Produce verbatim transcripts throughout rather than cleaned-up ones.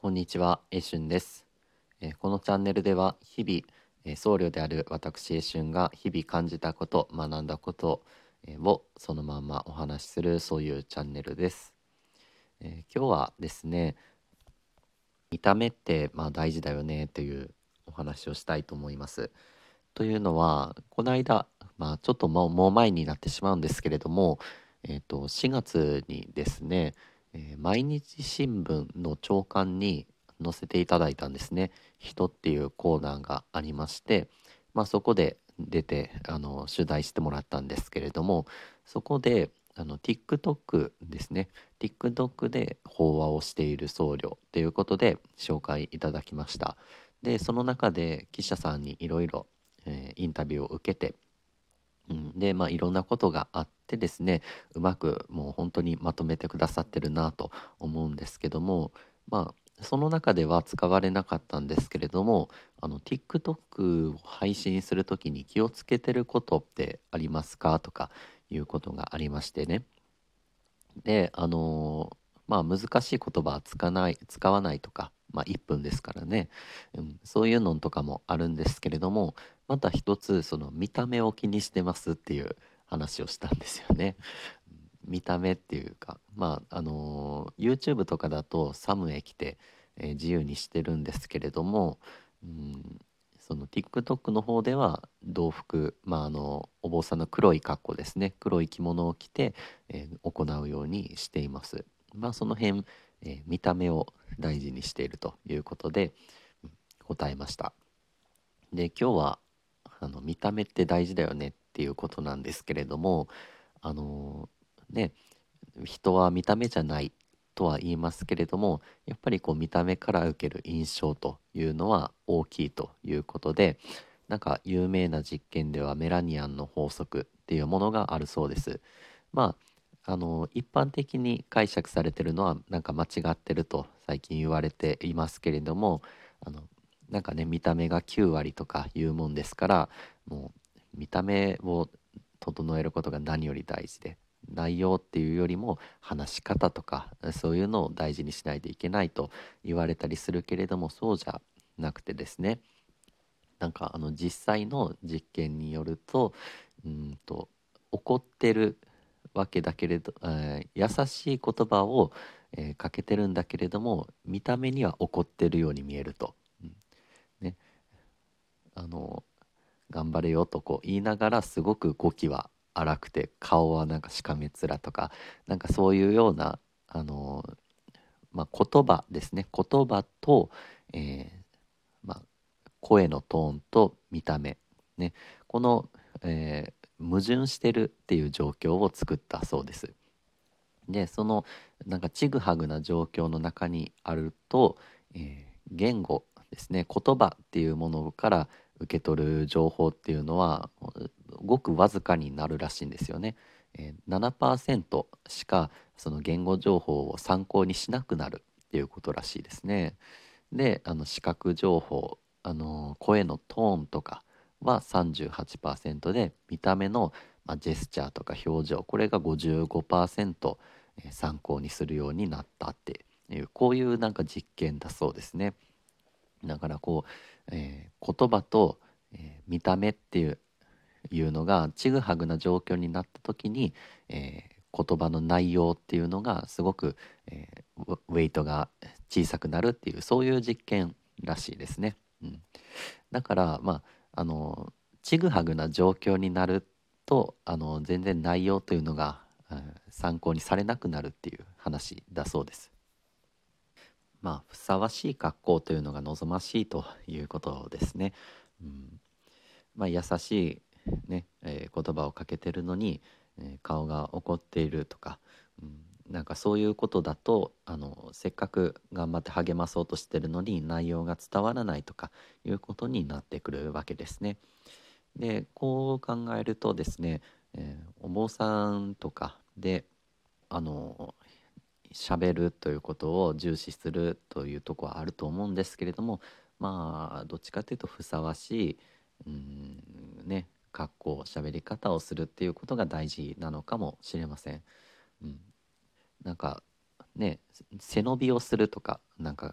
こんにちは、エイシュンです。えーこのチャンネルでは日々、えー僧侶である私エイシュンが日々感じたこと、学んだこと、えーをそのままお話しするそういうチャンネルです。えー今日はですね、見た目ってまあ大事だよねというお話をしたいと思います。というのは、この間、まあちょっともう、もう前になってしまうんですけれども、えっと、しがつにですね、えー毎日新聞の朝刊に載せていただいたんですね。人っていうコーナーがありまして、まあそこで出て、あの、取材してもらったんですけれども、そこで、あの、TikTok ですね。TikTok で法話をしている僧侶ということで紹介いただきました。で、その中で記者さんにいろいろえーインタビューを受けて、うん、で、まあ、いろんなことがあってですね、うまくもう本当にまとめてくださってるなと思うんですけども、まあ、その中では使われなかったんですけれども、あの TikTok を配信するときに気をつけてることってありますかとかいうことがありましてね。で、あのーまあ難しい言葉は使わない、使わないとか、まあいっぷんですからね、うん、そういうのとかもあるんですけれども、また一つその見た目を気にしてますっていう話をしたんですよね。見た目っていうか、まああのー YouTube とかだとサムへ来て、えー自由にしてるんですけれども、うん、その TikTok の方では同服、まああのお坊さんの黒い格好ですね、黒い着物を着て、えー行うようにしています。まあその辺、えー見た目を大事にしているということで、うん答えました。で、今日はあの見た目って大事だよねっていうことなんですけれども、あのね、人は見た目じゃないとは言いますけれども、やっぱりこう見た目から受ける印象というのは大きいということで、なんか有名な実験ではメラニアンの法則っていうものがあるそうです。まあ、あの一般的に解釈されてるのはなんか間違ってると最近言われていますけれども、あのなんかね、見た目がきゅう割とかいうもんですから、もう見た目を整えることが何より大事で、内容っていうよりも話し方とかそういうのを大事にしないといけないと言われたりするけれども、そうじゃなくてですね、なんかあの実際の実験によると、うんと怒ってるわけだけれど、えー優しい言葉を、えーかけてるんだけれども、見た目には怒ってるように見えると。うんね、あの頑張れよとこう言いながら、すごく語気は荒くて顔はなんかしかめ面とか、なんかそういうようなあの、まあ、言葉ですね、言葉と、えーまあ、声のトーンと見た目、ね、この、えー矛盾してるっていう状況を作ったそうです。で、そのなんかちぐはぐな状況の中にあると、えー言語ですね、言葉っていうものから受け取る情報っていうのはごくわずかになるらしいんですよね。えー、ななパーセントしかその言語情報を参考にしなくなるっていうことらしいですね。で、あの視覚情報、あの声のトーンとかはさんじゅうはちパーセントで、見た目の、まあ、ジェスチャーとか表情、これがごじゅうごパーセント、えー参考にするようになったっていう、こういうなんか実験だそうですね。だからこう、えー言葉と、えー見た目っていう、いうのがちぐはぐな状況になった時に、えー言葉の内容っていうのがすごく、えーウウェイトが小さくなるっていう、そういう実験らしいですね。うん、だからまああのちぐはぐな状況になると、あの全然内容というのが、うん参考にされなくなるっていう話だそうです。まあふさわしい格好というのが望ましいということですね。うん、まあ優しいね、えー言葉をかけてるのに、えー顔が怒っているとか、うん、なんかそういうことだと、あのせっかく頑張って励まそうとしてるのに内容が伝わらないとかいうことになってくるわけですね。で、こう考えるとですね、えーお坊さんとかであの喋るということを重視するというところはあると思うんですけれども、まあどっちかというとふさわしい、うんね、格好喋り方をするっていうことが大事なのかもしれません。うん、なんかね、背伸びをするとか、なんか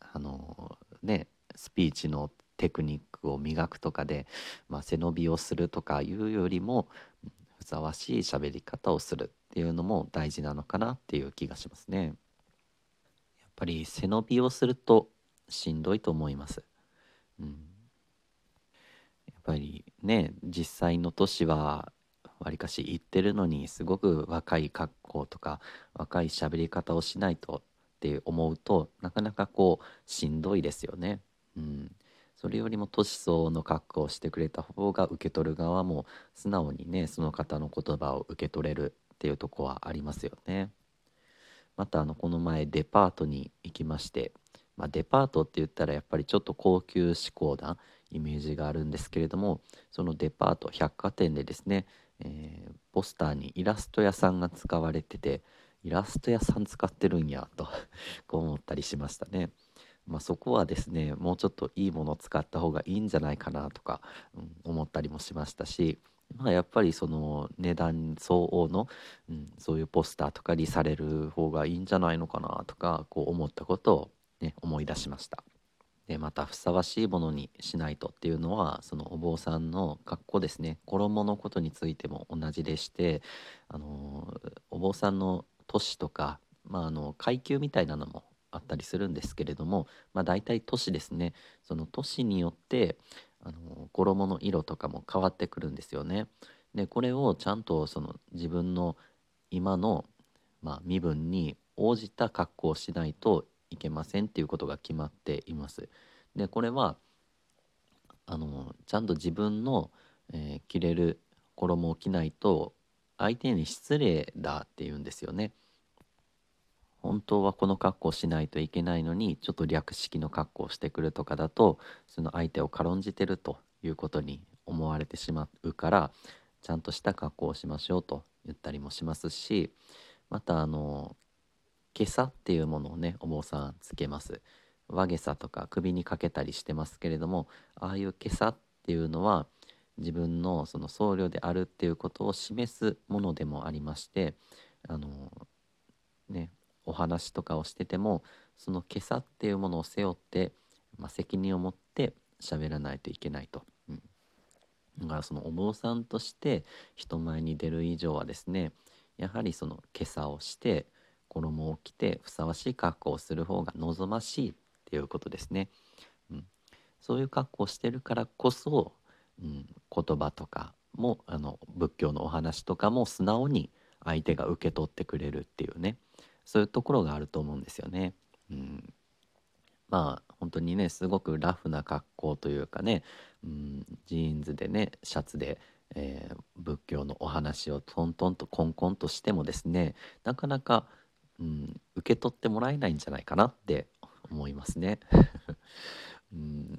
あのねスピーチのテクニックを磨くとかで、まあ、背伸びをするとかいうよりもふさわしい喋り方をするっていうのも大事なのかなっていう気がしますね。やっぱり背伸びをするとしんどいと思います。うん、やっぱりね実際の年はわりかし行ってるのにすごく若い格好とか若い喋り方をしないとって思うとなかなかこうしんどいですよね。うん、それよりも年相応の格好をしてくれた方が受け取る側も素直にねその方の言葉を受け取れるっていうとこはありますよね。またあのこの前デパートに行きまして、まあ、デパートって言ったらやっぱりちょっと高級志向なイメージがあるんですけれども、そのデパート百貨店でですね、えーポスターにイラスト屋さんが使われてて、イラスト屋さん使ってるんやとこう思ったりしましたね。まあ、そこはですねもうちょっといいものを使った方がいいんじゃないかなとか、うん、思ったりもしましたし、まあ、やっぱりその値段相応の、うん、そういうポスターとかにされる方がいいんじゃないのかなとかこう思ったことを、ね、思い出しました。でまたふさわしいものにしないとっていうのはそのお坊さんの格好ですね、衣のことについても同じでして、あのお坊さんの年とか、まあ、あの階級みたいなのもあったりするんですけれども、まあ、大体年ですね、その年によってあの衣の色とかも変わってくるんですよね。でこれをちゃんとその自分の今の、まあ、身分に応じた格好をしないといけませんっていうことが決まっています。でこれはあのちゃんと自分の、えー着れる衣を着ないと相手に失礼だっていうんですよね。本当はこの格好をしないといけないのにちょっと略式の格好をしてくるとかだとその相手を軽んじてるということに思われてしまうから、ちゃんとした格好をしましょうと言ったりもしますし、またあの袈裟っていうものをねお坊さんつけます。和袈裟とか首にかけたりしてますけれども、ああいう袈裟っていうのは自分のその僧侶であるっていうことを示すものでもありまして、あのねお話とかをしててもその袈裟っていうものを背負って、まあ、責任を持って喋らないといけないと。うん、だからそのお坊さんとして人前に出る以上はですね、やはりその袈裟をして衣を着てふさわしい格好をする方が望ましいっていうことですね。うん、そういう格好をしてるからこそ、うん、言葉とかもあの仏教のお話とかも素直に相手が受け取ってくれるっていうね、そういうところがあると思うんですよね。うん、まあ本当にねすごくラフな格好というかね、うん、ジーンズでねシャツで、えー仏教のお話をトントンとコンコンとしてもですね、なかなか、うん、受け取ってもらえないんじゃないかなって思いますね。うん、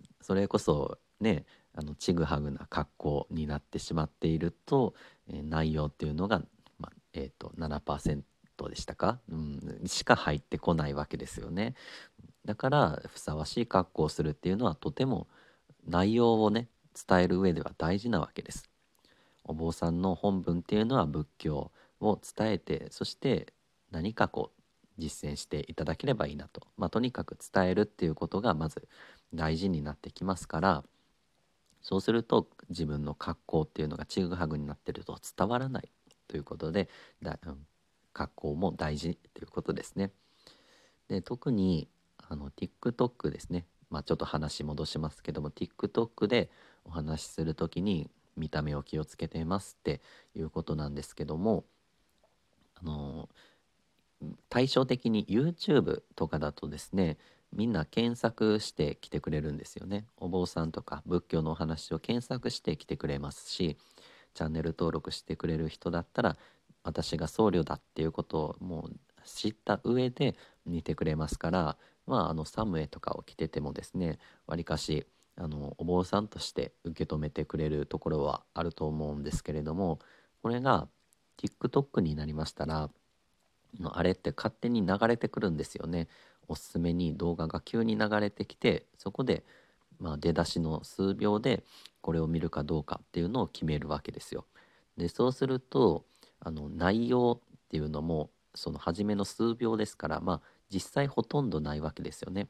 それこそねあのちぐはぐな格好になってしまっていると、えー内容っていうのが、まあえー、とななパーセントでしたか、うん、しか入ってこないわけですよね。だからふさわしい格好をするっていうのはとても内容をね伝える上では大事なわけです。お坊さんの本文っていうのは仏教を伝えて、そして何かこう実践していただければいいなと、まあ、とにかく伝えるっていうことがまず大事になってきますから、そうすると自分の格好っていうのがちぐはぐになってると伝わらないということで、だ、うん、格好も大事ということですね。で特にあの TikTok ですね、まあ、ちょっと話戻しますけども TikTok でお話しするときに見た目を気をつけていますっていうことなんですけども、あの対照的に YouTube とかだとですね、みんな検索して来てくれるんですよね。お坊さんとか仏教のお話を検索して来てくれますし、チャンネル登録してくれる人だったら私が僧侶だっていうことをもう知った上で見てくれますから、まああのサムエとかを着ててもですね、わりかしあのお坊さんとして受け止めてくれるところはあると思うんですけれども、これが TikTok になりましたらのあれって勝手に流れてくるんですよね。おすすめに動画が急に流れてきて、そこで、まあ、出だしの数秒でこれを見るかどうかっていうのを決めるわけですよ。で、そうすると、あの内容っていうのもその初めの数秒ですから、まあ実際ほとんどないわけですよね。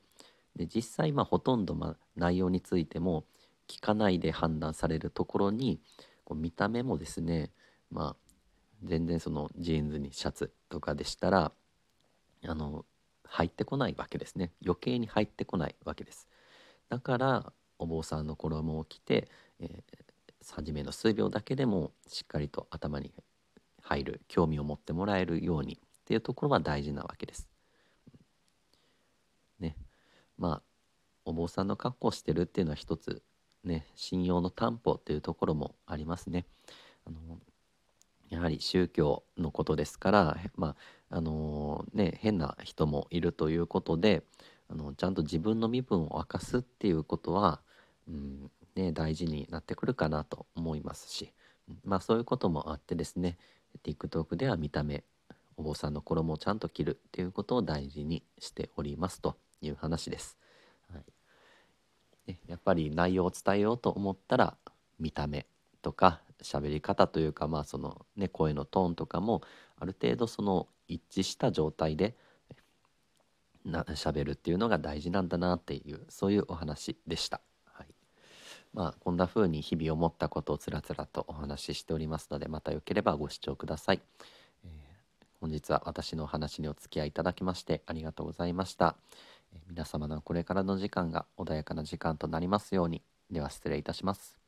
で実際まあほとんどまあ内容についても聞かないで判断されるところに、こう見た目もですね、まあ全然そのジーンズにシャツとかでしたらあの入ってこないわけですね。余計に入ってこないわけです。だからお坊さんの衣を着て、えー初めの数秒だけでもしっかりと頭に入る、興味を持ってもらえるようにっていうところは大事なわけです。ね。まあお坊さんの格好をしてるっていうのは一つね、信用の担保っていうところもありますね。あのやはり宗教のことですから、へまああのね、変な人もいるということで、あのちゃんと自分の身分を明かすっていうことは、うんね、大事になってくるかなと思いますし、うんまあそういうこともあってですね、TikTok では見た目、お坊さんの衣をちゃんと着るっていうことを大事にしておりますという話です。はい。ね、やっぱり内容を伝えようと思ったら見た目とか喋り方というか、まあそのね、声のトーンとかもある程度その一致した状態でな喋るっていうのが大事なんだなっていう、そういうお話でした。はい。まあこんな風に日々思ったことをつらつらとお話ししておりますので、またよければご視聴ください。えー本日は私のお話にお付き合いいただきましてありがとうございました。えー皆様のこれからの時間が穏やかな時間となりますように。では失礼いたします。